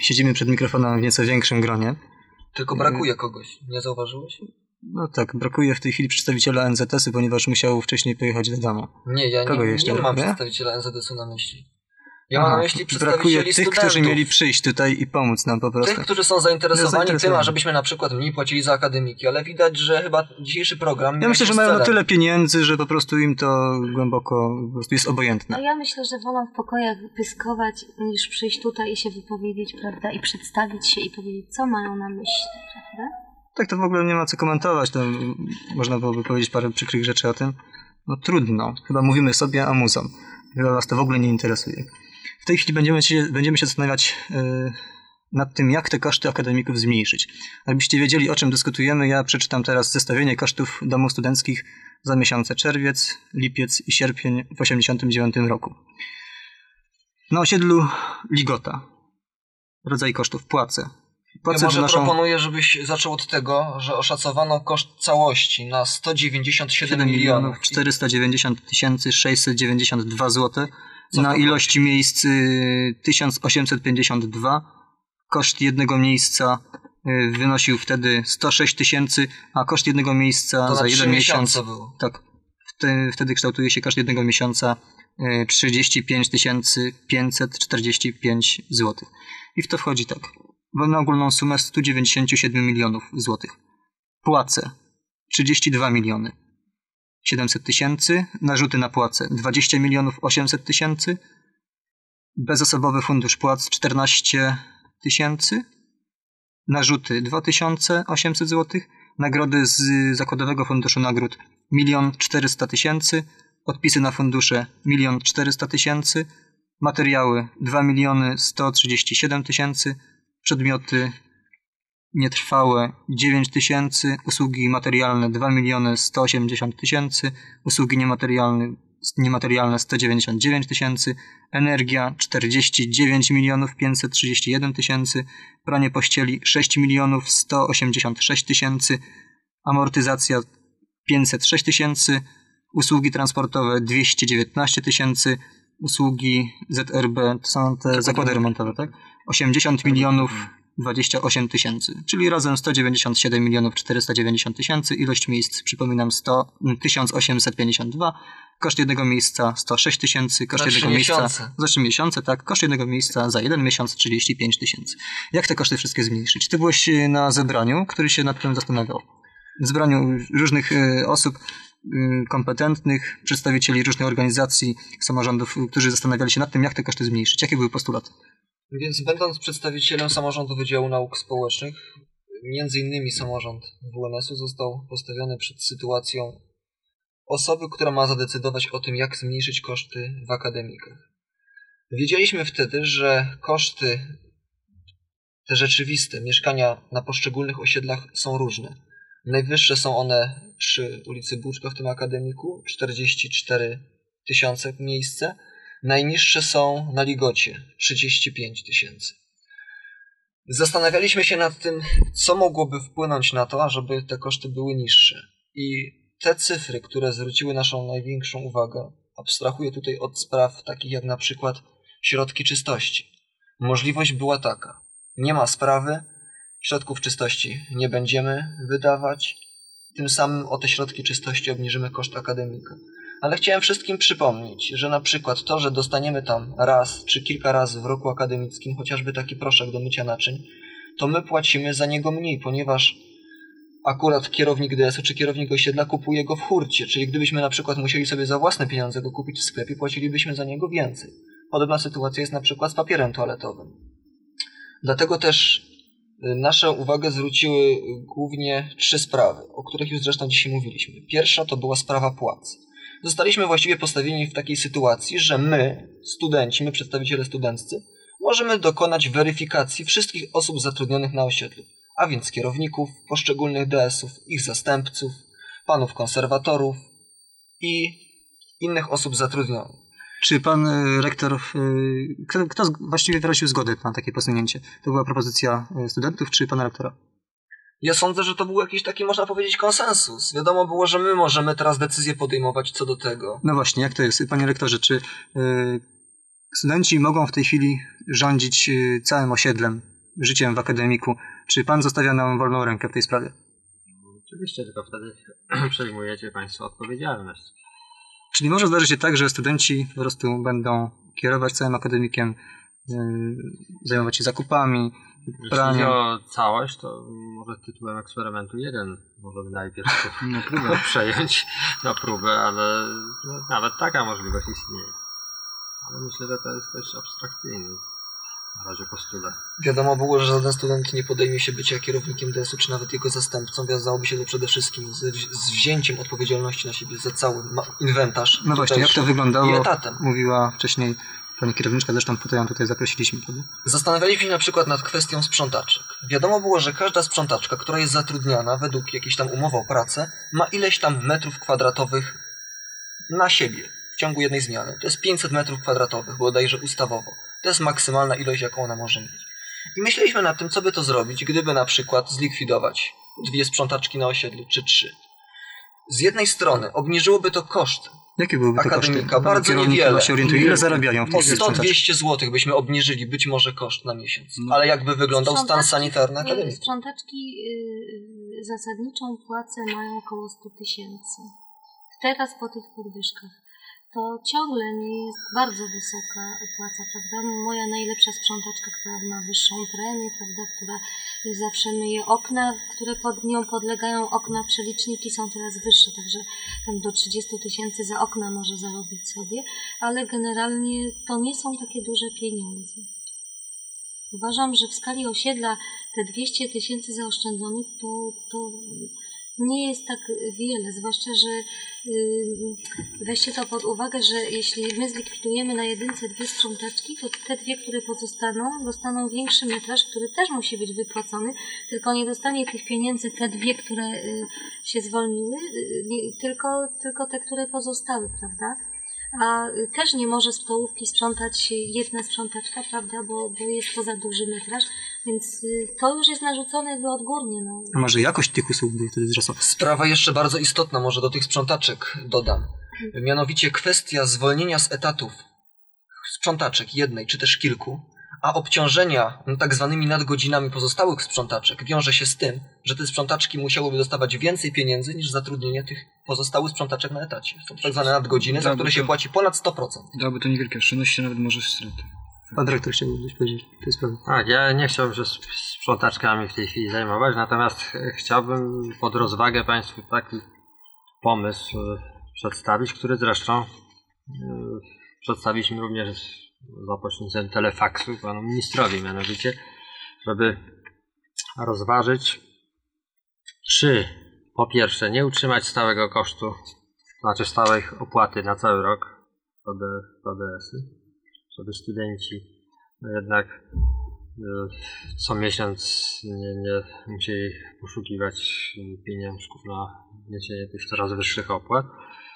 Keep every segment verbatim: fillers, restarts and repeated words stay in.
siedzimy przed mikrofonem w nieco większym gronie. Tylko brakuje kogoś, nie zauważyłeś? No tak, brakuje w tej chwili przedstawiciela N Z S-u, ponieważ musiał wcześniej pojechać do domu. Nie, ja Kogo nie, jeszcze, nie mam nie? przedstawiciela N Z S-u na myśli. Ja Aha, mam na myśli przedstawicieli brakuje tych, studentów. którzy mieli przyjść tutaj i pomóc nam po prostu. Tych, którzy są zainteresowani, zainteresowani tym, ażebyśmy na przykład mniej płacili za akademiki, ale widać, że chyba dzisiejszy program... Ja myślę, że mają na tyle pieniędzy, że po prostu im to głęboko po prostu jest obojętne. A ja myślę, że wolą w pokojach pyskować, niż przyjść tutaj i się wypowiedzieć, prawda, i przedstawić się i powiedzieć, co mają na myśli, prawda? Tak, to w ogóle nie ma co komentować, to można byłoby powiedzieć parę przykrych rzeczy o tym. No trudno, chyba mówimy sobie, a muzom. Chyba was to w ogóle nie interesuje. W tej chwili będziemy się, będziemy się zastanawiać yy, nad tym, jak te koszty akademików zmniejszyć. Abyście wiedzieli, o czym dyskutujemy, ja przeczytam teraz zestawienie kosztów domów studenckich za miesiące czerwiec, lipiec i sierpień w osiemdziesiątym dziewiątym roku. Na osiedlu Ligota. Rodzaj kosztów płace. Ja może wynoszą... proponuję, żebyś zaczął od tego, że oszacowano koszt całości na sto dziewięćdziesiąt siedem milionów czterysta dziewięćdziesiąt tysięcy sześćset dziewięćdziesiąt dwa złote. Na ilość miejsc tysiąc osiemset pięćdziesiąt dwa. Koszt jednego miejsca wynosił wtedy sto sześć tysięcy, a koszt jednego miejsca to za jeden miesiąc. Było. Tak. Wtedy, wtedy kształtuje się koszt jednego miesiąca trzydzieści pięć tysięcy pięćset czterdzieści pięć złotych. I w to wchodzi tak. Na ogólną sumę sto dziewięćdziesiąt siedem milionów złotych. Płace trzydzieści dwa miliony siedemset tysięcy. Narzuty na płace dwadzieścia milionów osiemset tysięcy. Bezosobowy fundusz płac czternaście tysięcy. Narzuty dwa tysiące osiemset złotych. Nagrody z zakładowego funduszu nagród milion czterysta tysięcy. Odpisy na fundusze milion czterysta tysięcy. Materiały dwa miliony sto trzydzieści siedem tysięcy. Przedmioty nietrwałe dziewięć tysięcy, usługi materialne dwa miliony sto osiemdziesiąt tysięcy, usługi niematerialne, niematerialne sto dziewięćdziesiąt dziewięć tysięcy, energia czterdzieści dziewięć milionów pięćset trzydzieści jeden tysięcy, pranie pościeli sześć milionów sto osiemdziesiąt sześć tysięcy, amortyzacja pięćset sześć tysięcy, usługi transportowe dwieście dziewiętnaście tysięcy, usługi Z R B, to są te zakłady remontowe, tak? osiemdziesiąt milionów dwadzieścia osiem tysięcy, czyli razem sto dziewięćdziesiąt siedem milionów czterysta dziewięćdziesiąt tysięcy, ilość miejsc, przypominam, tysiąc osiemset pięćdziesiąt dwa, koszt jednego miejsca sto sześć tysięcy, koszt za jednego miesiące. miejsca za trzy miesiące, tak, koszt jednego miejsca za jeden miesiąc trzydzieści pięć tysięcy. Jak te koszty wszystkie zmniejszyć? Ty byłeś na zebraniu, który się nad tym zastanawiał. W zebraniu różnych y, osób y, kompetentnych, przedstawicieli różnych organizacji, samorządów, którzy zastanawiali się nad tym, jak te koszty zmniejszyć. Jakie były postulaty? Więc będąc przedstawicielem samorządu Wydziału Nauk Społecznych, między innymi samorząd W N S-u został postawiony przed sytuacją osoby, która ma zadecydować o tym, jak zmniejszyć koszty w akademikach. Wiedzieliśmy wtedy, że koszty te rzeczywiste mieszkania na poszczególnych osiedlach są różne. Najwyższe są one przy ulicy Buczka w tym akademiku, czterdzieści cztery tysiące miejsce. Najniższe są na Ligocie, trzydzieści pięć tysięcy. Zastanawialiśmy się nad tym, co mogłoby wpłynąć na to, ażeby te koszty były niższe. I te cyfry, które zwróciły naszą największą uwagę, abstrahuję tutaj od spraw takich jak na przykład środki czystości. Możliwość była taka. Nie ma sprawy, środków czystości nie będziemy wydawać, tym samym o te środki czystości obniżymy koszt akademika. Ale chciałem wszystkim przypomnieć, że na przykład to, że dostaniemy tam raz czy kilka razy w roku akademickim chociażby taki proszek do mycia naczyń, to my płacimy za niego mniej, ponieważ akurat kierownik D S-u czy kierownik osiedla kupuje go w hurcie, czyli gdybyśmy na przykład musieli sobie za własne pieniądze go kupić w sklepie, płacilibyśmy za niego więcej. Podobna sytuacja jest na przykład z papierem toaletowym. Dlatego też nasze uwagę zwróciły głównie trzy sprawy, o których już zresztą dzisiaj mówiliśmy. Pierwsza to była sprawa płac. Zostaliśmy właściwie postawieni w takiej sytuacji, że my, studenci, my przedstawiciele studenccy, możemy dokonać weryfikacji wszystkich osób zatrudnionych na osiedlu, a więc kierowników poszczególnych D S-ów, ich zastępców, panów konserwatorów i innych osób zatrudnionych. Czy pan y, rektor, y, kto, kto właściwie wyraził zgodę na takie posunięcie? To była propozycja studentów czy pana rektora? Ja sądzę, że to był jakiś taki, można powiedzieć, konsensus. Wiadomo było, że my możemy teraz decyzję podejmować co do tego. No właśnie, jak to jest? Panie rektorze, czy y, studenci mogą w tej chwili rządzić y, całym osiedlem życiem w akademiku. Czy pan zostawia nam wolną rękę w tej sprawie? Oczywiście, tylko wtedy przejmujecie Państwo odpowiedzialność. Czyli może zdarzyć się tak, że studenci po prostu będą kierować całym akademikiem, yy, zajmować się zakupami, Jeśli praniem. o całość, to może tytułem eksperymentu jeden możemy najpierw Na próbę. przejąć na próbę, ale no, nawet taka możliwość istnieje. Ale myślę, że to jest dość abstrakcyjny na razie postulat. Wiadomo było, że żaden student nie podejmie się bycia kierownikiem D S U, czy nawet jego zastępcą. Wiązałoby się to przede wszystkim z, z wzięciem odpowiedzialności na siebie za cały ma- inwentarz. No właśnie, jak to tutejszy wyglądało, I etatem. mówiła wcześniej pani kierowniczka, zresztą tutaj ją tutaj zaprosiliśmy, prawda? Zastanawialiśmy się na przykład nad kwestią sprzątaczek. Wiadomo było, że każda sprzątaczka, która jest zatrudniana według jakiejś tam umowy o pracę, ma ileś tam metrów kwadratowych na siebie w ciągu jednej zmiany. To jest pięćset metrów kwadratowych, bodajże ustawowo. To jest maksymalna ilość, jaką ona może mieć. I myśleliśmy nad tym, co by to zrobić, gdyby na przykład zlikwidować dwie sprzątaczki na osiedlu, czy trzy. Z jednej strony obniżyłoby to koszty. Jakie byłyby te koszty? Akademika, bardzo Kierownik niewiele. chyba się orientuje, ile zarabiają w O tych sto sprzątaczkach? dwieście złotych byśmy obniżyli być może koszt na miesiąc. No. Ale jakby wyglądał stan Sprzątaczki- sanitarny akademii? Sprzątaczki y, zasadniczą płacę mają około sto tysięcy. Teraz po tych podwyżkach. To ciągle nie jest bardzo wysoka płaca, prawda? Moja najlepsza sprzątaczka, która ma wyższą premię, prawda, która zawsze myje okna, które pod nią podlegają okna, przeliczniki są teraz wyższe, także tam do trzydzieści tysięcy za okna może zarobić sobie, ale generalnie to nie są takie duże pieniądze. Uważam, że w skali osiedla te dwieście tysięcy zaoszczędzonych to, to nie jest tak wiele, zwłaszcza, że yy, weźcie to pod uwagę, że jeśli my zlikwidujemy na jedynce dwie sprzątaczki, to te dwie, które pozostaną, dostaną większy metraż, który też musi być wypłacony, tylko nie dostanie tych pieniędzy te dwie, które yy, się zwolniły, yy, nie, tylko, tylko te, które pozostały, prawda? A y, też nie może stołówki sprzątać jedna sprzątaczka, prawda, bo, bo jest to za duży metraż, więc y, to już jest narzucone jakby odgórnie. No. A może jakość tych usług by wtedy wzrosła? Sprawa jeszcze bardzo istotna, może do tych sprzątaczek dodam. Mianowicie kwestia zwolnienia z etatów sprzątaczek jednej czy też kilku, a obciążenia no, tak zwanymi nadgodzinami pozostałych sprzątaczek wiąże się z tym, że te sprzątaczki musiałyby dostawać więcej pieniędzy niż zatrudnienie tych pozostałych sprzątaczek na etacie. Są to tak zwane nadgodziny, za Dałoby które to- się płaci ponad sto procent. Dałoby to niewielkie oszczędności, nawet może straty. Pan dyrektor chciałby coś powiedzieć w tej sprawie. Tak, ja nie chciałbym się z sprzątaczkami w tej chwili zajmować, natomiast ch- chciałbym pod rozwagę Państwu taki pomysł e, przedstawić, który zresztą e, przedstawiliśmy również za pośrednictwem telefaksu panu ministrowi, mianowicie, żeby rozważyć, czy po pierwsze nie utrzymać stałego kosztu, znaczy stałej opłaty na cały rok P D S-y, żeby studenci no jednak y, co miesiąc nie, nie musieli poszukiwać pieniążków na niesienie tych coraz wyższych opłat.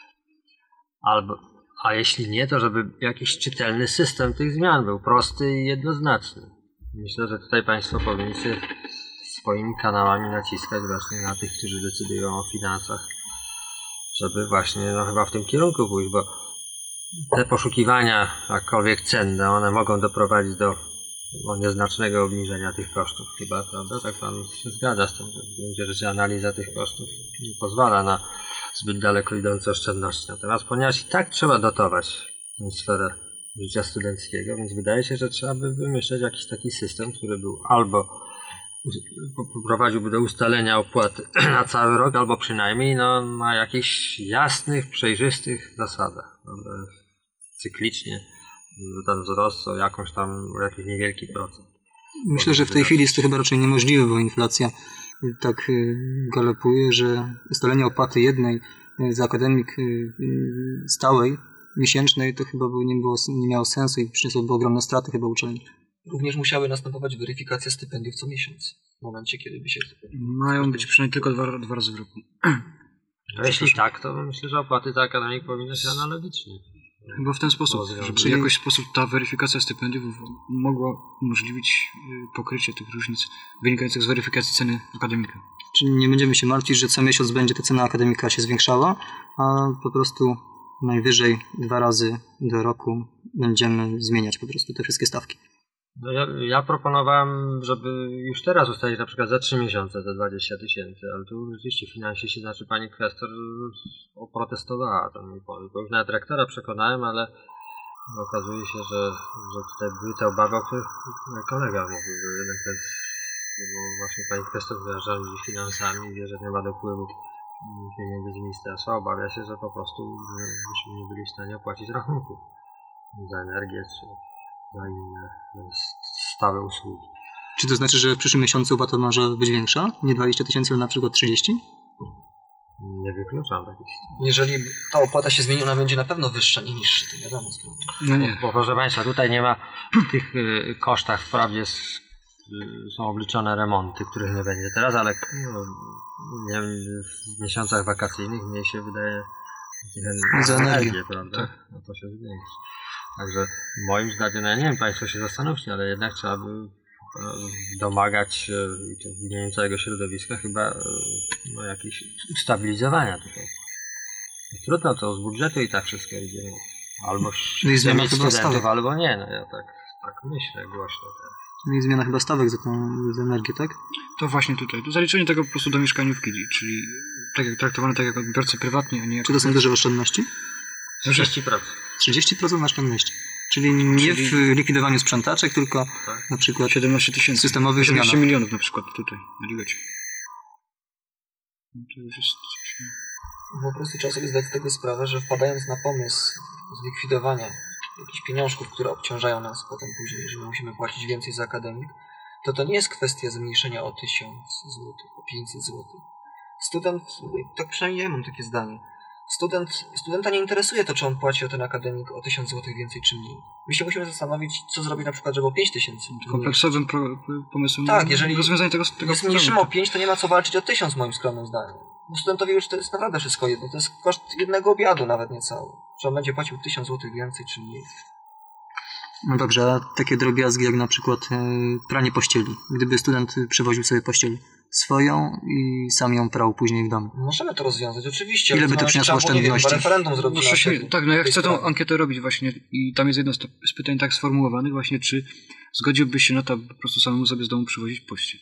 Albo, a jeśli nie, to żeby jakiś czytelny system tych zmian był prosty i jednoznaczny. Myślę, że tutaj Państwo powinniście swoimi kanałami naciskać właśnie na tych, którzy decydują o finansach, żeby właśnie no, chyba w tym kierunku pójść, bo te poszukiwania, jakkolwiek cenne, one mogą doprowadzić do, do nieznacznego obniżenia tych kosztów chyba, prawda? Tak Pan się zgadza z tym, że w gruncie rzeczy analiza tych kosztów nie pozwala na zbyt daleko idące oszczędności. Natomiast ponieważ i tak trzeba dotować tę sferę życia studenckiego, więc wydaje się, że trzeba by wymyśleć jakiś taki system, który był albo prowadziłby do ustalenia opłaty na cały rok, albo przynajmniej no, na jakichś jasnych, przejrzystych zasadach. Prawda? Cyklicznie ten wzrost o jakąś tam, o jakiś niewielki procent. Myślę, że w tej chwili jest to chyba raczej niemożliwe, bo inflacja tak y, galopuje, że ustalenie opłaty jednej y, za akademik y, y, stałej, miesięcznej, to chyba by nie, było, nie miało sensu i przyniosłoby ogromne straty chyba uczelni. Również musiały następować weryfikacje stypendiów co miesiąc. W momencie, kiedy by się... Mają być przynajmniej tylko dwa, dwa razy w roku. No, jeśli tak, to myślę, że opłaty za akademik powinny się analogicznie. Chyba w ten sposób, Rozwiązać. żeby Czyli- w jakiś sposób ta weryfikacja stypendiów mogła umożliwić y, pokrycie tych różnic wynikających z weryfikacji ceny akademika. Czyli nie będziemy się martwić, że co miesiąc będzie ta cena akademika się zwiększała, a po prostu najwyżej dwa razy do roku będziemy zmieniać po prostu te wszystkie stawki. No ja, ja proponowałem, żeby już teraz ustalić na przykład za trzy miesiące te dwadzieścia tysięcy, ale tu rzeczywiście finansiści, znaczy pani kwestor oprotestowała ten mój pomysł, bo już nawet rektora przekonałem, ale okazuje się, że, że tutaj były te obawy, o których mój kolega mówił, że jednak ten, bo właśnie pani kwestor rządzi finansami, wie, że nie ma dopływu pieniędzy z ministerstwa, obawia się, że po prostu byśmy nie byli w stanie opłacić rachunków za energię czy za inne stałe usługi. Czy to znaczy, że w przyszłym miesiącu opłata może być większa? Nie dwadzieścia tysięcy, ale na przykład trzydzieści? Nie wykluczam takich sytuacji. Jeżeli ta opłata się zmieni, ona będzie na pewno wyższa, nie niższa, to wiadomo sprawa. No nie. Bo proszę Państwa, tutaj nie ma w tych y, kosztach wprawdzie s, y, są obliczone remonty, których nie będzie teraz, ale no, nie wiem, w miesiącach wakacyjnych mnie się wydaje ten, Za energię, prawda? Tak. No to się zwiększy. Także moim zdaniem, no ja nie wiem, Państwo się zastanówcie, ale jednak trzeba by domagać się w imieniu całego środowiska chyba no, jakiejś ustabilizowania tutaj. Trudno to z budżetu i tak wszystko idzie. Albo No i chce zmiana mieć chyba studentów, stawek. albo nie. No ja tak, tak myślę głośno teraz. No i zmiana chyba stawek za tą za energię, tak? To właśnie tutaj. To zaliczenie tego po prostu do mieszkaniówki, czyli tak jak traktowane tak jak odbiorcy prywatni, a nie jako... Czy to są duże oszczędności? trzydzieści procent. trzydzieści procent na oszczędności. Czyli nie w likwidowaniu sprzątaczek, tylko Tak. na przykład siedemnaście tysięcy. systemowych siedemnaście zmianach. milionów na przykład tutaj, na Ligocie. No to już jest coś... Po prostu trzeba sobie zdać z tego sprawę, że wpadając na pomysł zlikwidowania jakichś pieniążków, które obciążają nas potem później, jeżeli musimy płacić więcej za akademik, to to nie jest kwestia zmniejszenia o tysiąc złotych, o pięćset złotych. Student, tak przynajmniej ja mam takie zdanie, student, studenta nie interesuje to, czy on płaci o ten akademik o tysiąc złotych więcej, czy mniej. My się musimy zastanowić, co zrobić na przykład, żeby o pięć tysięcy. Kompleksowym pro, pomysłem Tak, na jeżeli rozwiązanie tego, tego Jak zmniejszymy o pięć, to nie ma co walczyć o tysiąc, moim skromnym zdaniem. Bo studentowi już to jest naprawdę wszystko jedno. To jest koszt jednego obiadu, nawet niecały. Czy on będzie płacił tysiąc złotych więcej, czy mniej. No dobrze, a takie drobiazgi jak na przykład e, pranie pościeli. Gdyby student przywoził sobie pościel swoją i sam ją prał później w domu. Możemy to rozwiązać, oczywiście. Ile ale by to ma- przyniosło trzeba było, nie wiem, oszczędności? chyba referendum zrobić. No, na się, tej- tak, no ja tej chcę tą sprawie. ankietę robić właśnie i tam jest jedno z, to- z pytań tak sformułowanych właśnie, czy zgodziłbyś się na to, aby po prostu samemu sobie z domu przywozić pościel.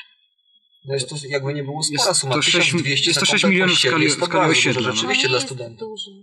No jest to jakby nie było Jest spora suma. to sześć tysiąc dwieście jest to za sześć komplet milionów w pościeli. skali- Jest to w skali bardzo dużo osiedla, no. rzeczywiście To dla nie studentów. jest duży.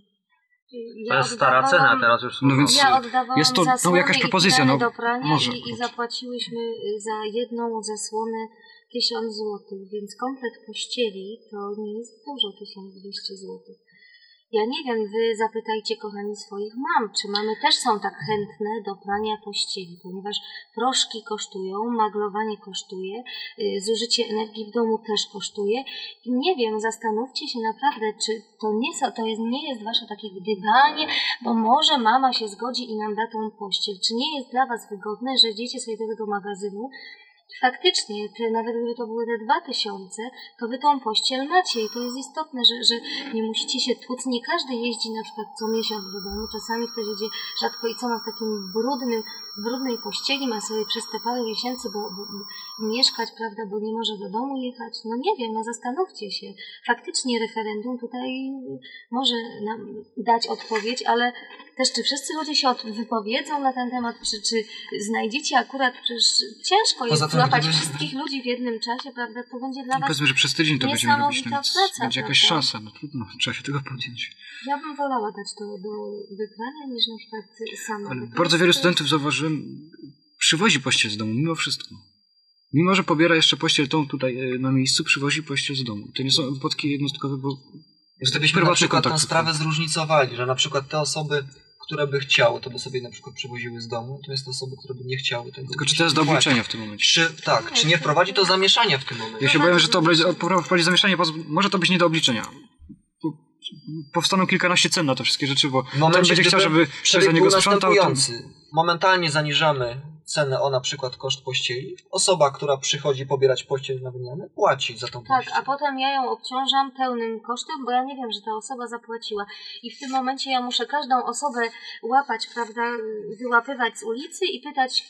To jest stara cena, teraz już są No więc- Ja oddawałam jest to, no, zasłony jakaś i propozycja, kremy no, do prania może. i, i zapłaciłyśmy za jedną zasłonę tysiąc złotych, więc komplet pościeli to nie jest dużo, tysiąc dwieście złotych. Ja nie wiem, wy zapytajcie kochani swoich mam, czy mamy też są tak chętne do prania pościeli, ponieważ proszki kosztują, maglowanie kosztuje, y, zużycie energii w domu też kosztuje i nie wiem, zastanówcie się naprawdę, czy to nie, są, to jest, nie jest wasze takie gdybanie, bo może mama się zgodzi i nam da tą pościel. Czy nie jest dla was wygodne, że idziecie sobie do tego magazynu, faktycznie, te, nawet gdyby to były te dwa tysiące, to wy tą pościel macie i to jest istotne, że, że nie musicie się tłuc. Nie każdy jeździ na przykład co miesiąc do domu, czasami ktoś idzie rzadko i co ma w takim brudnym, brudnej pościeli, ma sobie przez te parę miesięcy bo, bo, bo mieszkać, prawda, bo nie może do domu jechać. No nie wiem, no zastanówcie się. Faktycznie referendum tutaj może nam dać odpowiedź, ale też czy wszyscy ludzie się od, wypowiedzą na ten temat, czy, czy znajdziecie akurat, przecież ciężko jest Poza tym, złapać gdyby- wszystkich ludzi w jednym czasie, prawda, to będzie dla was... Powiedzmy, że przez tydzień to będziemy robić, niesamowita no więc praca, będzie jakaś prawda? szansa, no trudno, trzeba się tego podjąć. Ja bym wolała dać to do wybrania niż na przykład sama. Ale Bo to bardzo jest- wielu studentów, zauważyłem, przywozi pościel z domu, mimo wszystko. Mimo, że pobiera jeszcze pościel tą tutaj e, na miejscu, przywozi pościel z domu. To nie są wypadki jednostkowe, bo jest Gdybyśmy na prywatny przykład tę kontakt. sprawę zróżnicowali, że na przykład te osoby, które by chciały, to by sobie na przykład przywoziły z domu, to jest osoby, które by nie chciały tego. Tylko czy to jest do obliczenia w tym momencie? Czy, tak, czy nie wprowadzi to zamieszania w tym momencie? Ja się boję, że to będzie- wprowadzi zamieszanie, bo może to być nie do obliczenia. Po- Powstaną kilkanaście cen na te wszystkie rzeczy, bo W ten momencie, będzie chciał, gdyby żeby ktoś za przebieg niego był sprzątał. To... następujący. Momentalnie zaniżamy cenę o na przykład koszt pościeli. Osoba, która przychodzi pobierać pościel na wymianę, płaci za tą Tak, pościel. a potem ja ją obciążam pełnym kosztem, bo ja nie wiem, że ta osoba zapłaciła. I w tym momencie ja muszę każdą osobę łapać, prawda, wyłapywać z ulicy i pytać,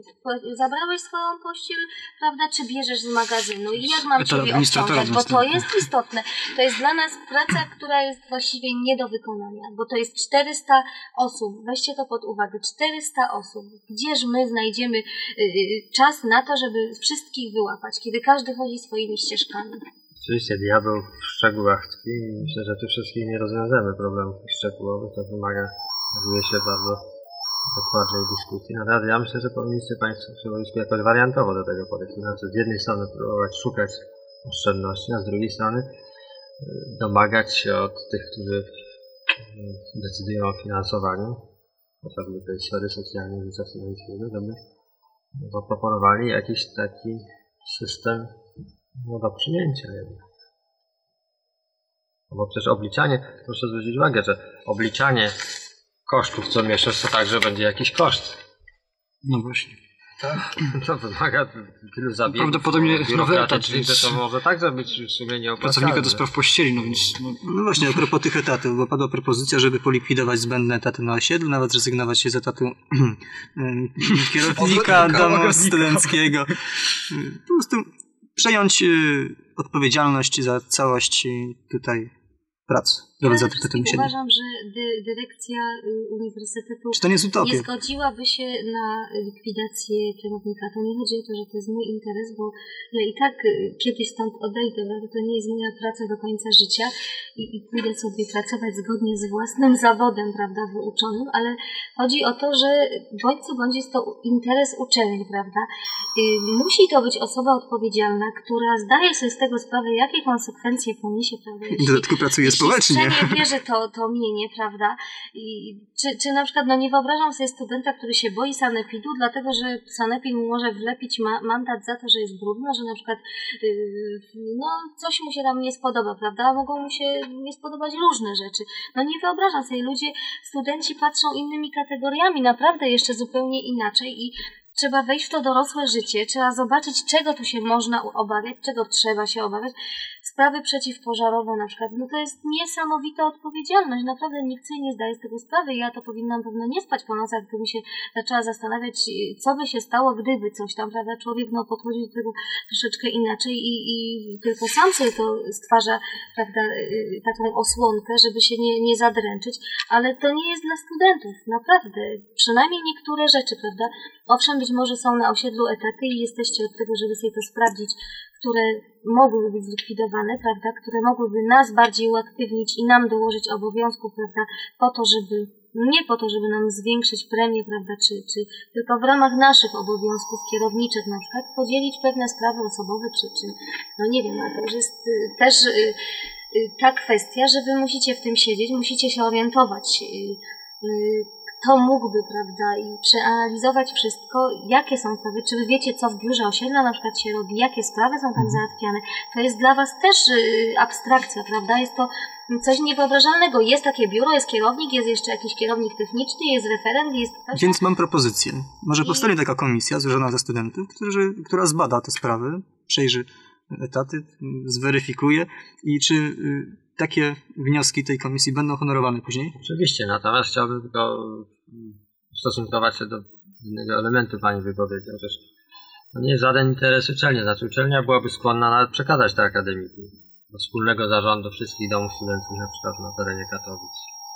y, zabrałeś swoją pościel, prawda, czy bierzesz z magazynu? I jak mam To ciebie administratora obciążać? Bo to następny. jest istotne. To jest dla nas praca, która jest właściwie nie do wykonania, bo to jest czterysta osób. Weźcie to pod uwagę. czterysta osób. Gdzież my znajdziemy znajdziemy czas na to, żeby wszystkich wyłapać, kiedy każdy chodzi swoimi ścieżkami. Oczywiście diabeł w szczegółach tkwi i myślę, że tu wszystkich nie rozwiążemy problemów szczegółowych, to wymaga, okazuje się, bardzo dokładnej dyskusji. Natomiast ja myślę, że powinniście Państwo w środowisku jakoś wariantowo do tego podejść. To znaczy z jednej strony próbować szukać oszczędności, a z drugiej strony domagać się od tych, którzy decydują o finansowaniu, chociażby tej sfery socjalnej życia studenckiego, żeby zaproponowali jakiś taki system no, do przyjęcia jednak. No bo przecież obliczanie, proszę zwrócić uwagę, że obliczanie kosztów co miesiąc to także będzie jakiś koszt. No właśnie. Tak. To wymaga tylu zabiegów Prawdopodobnie nowy etat, że to może także być w sumie nieopłacalne. Pracownika do spraw pościeli, no więc... No. No właśnie, a propos tych etatów, bo padła propozycja, żeby polikwidować zbędne etaty na osiedlu, nawet zrezygnować się z etatu kierownika domu studenckiego. Po prostu przejąć odpowiedzialność za całość tutaj prac. Ja za uważam, że dy, dyrekcja uniwersytetu Czy to nie jest utopia? Nie zgodziłaby się na likwidację kierownika. To nie chodzi o to, że to jest mój interes, bo ja i tak kiedyś stąd odejdę, prawda? To nie jest moja praca do końca życia i, i pójdę sobie pracować zgodnie z własnym zawodem, prawda, wyuczonym, ale chodzi o to, że bądź co bądź jest to interes uczelni, prawda? Musi to być osoba odpowiedzialna, która zdaje sobie z tego sprawę, jakie konsekwencje poniesie, prawda? Jeśli, w dodatku pracuje społecznie. Nie bierze to, to mienie, prawda? I czy, czy na przykład, no nie wyobrażam sobie studenta, który się boi sanepidu, dlatego że sanepid mu może wlepić ma, mandat za to, że jest brudno, że na przykład yy, no coś mu się tam nie spodoba, prawda? Mogą mu się nie spodobać różne rzeczy. No nie wyobrażam sobie, ludzie, studenci patrzą innymi kategoriami, naprawdę jeszcze zupełnie inaczej i trzeba wejść w to dorosłe życie, trzeba zobaczyć, czego tu się można obawiać, czego trzeba się obawiać. Sprawy przeciwpożarowe na przykład, no to jest niesamowita odpowiedzialność, naprawdę nikt sobie nie zdaje z tego sprawy. Ja to powinnam pewno nie spać po nocach, gdybym się zaczęła zastanawiać, co by się stało, gdyby coś tam, prawda, człowiek no podchodzi do tego troszeczkę inaczej i, i tylko sam sobie to stwarza, prawda, taką osłonkę, żeby się nie, nie zadręczyć, ale to nie jest dla studentów, naprawdę, przynajmniej niektóre rzeczy, prawda, owszem, być może są na osiedlu etaty i jesteście od tego, żeby sobie to sprawdzić, które mogłyby być zlikwidowane, prawda, które mogłyby nas bardziej uaktywnić i nam dołożyć obowiązków, prawda, po to, żeby, nie po to, żeby nam zwiększyć premię, prawda, czy, czy tylko w ramach naszych obowiązków kierowniczych na przykład podzielić pewne sprawy osobowe, czy, czy no nie wiem, ale to już jest y, też y, y, ta kwestia, że wy musicie w tym siedzieć, musicie się orientować, y, y, to mógłby, prawda, i przeanalizować wszystko, jakie są sprawy, czy wy wiecie, co w biurze osiedla na przykład się robi, jakie sprawy są tam załatwiane. To jest dla was też y, abstrakcja, prawda, jest to coś niewyobrażalnego. Jest takie biuro, jest kierownik, jest jeszcze jakiś kierownik techniczny, jest referent, jest ktoś... Więc mam propozycję. Może I... powstanie taka komisja złożona ze studentów, którzy, która zbada te sprawy, przejrzy etaty, zweryfikuje i czy... Y, takie wnioski tej komisji będą honorowane później? Oczywiście, natomiast chciałbym tylko ustosunkować się do innego elementu Pani wypowiedzi. Otóż to nie jest żaden interes uczelni. Znaczy uczelnia byłaby skłonna nawet przekazać te akademiki do wspólnego zarządu wszystkich domów studenckich, na przykład na terenie Katowic.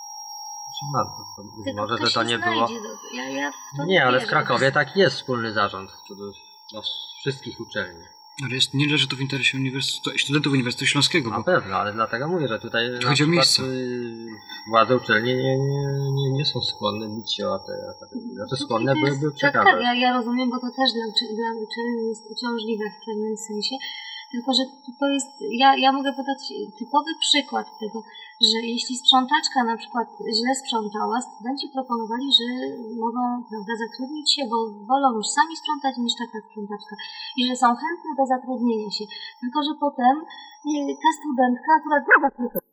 Być może, że to nie było... Ja, ja to nie, ale w Krakowie tak jest wspólny zarząd do wszystkich uczelni. Ale jest, nie leży to w interesie uniwersytetu, studentów Uniwersytetu Śląskiego. Na bo... pewno, ale dlatego mówię, że tutaj na chodzi o przykład miejsce. władze uczelni nie, nie, nie, nie są skłonne bić się o te akademie. Znaczy skłonne byłyby przekazać. Tak, tak, ja, ja rozumiem, bo to też dla, dla uczelni jest uciążliwe w pewnym sensie. Tylko, że to jest, ja, ja mogę podać typowy przykład tego, że jeśli sprzątaczka na przykład źle sprzątała, studenci proponowali, że mogą, prawda, zatrudnić się, bo wolą już sami sprzątać niż taka sprzątaczka i że są chętne do zatrudnienia się. Tylko, że potem ta studentka akurat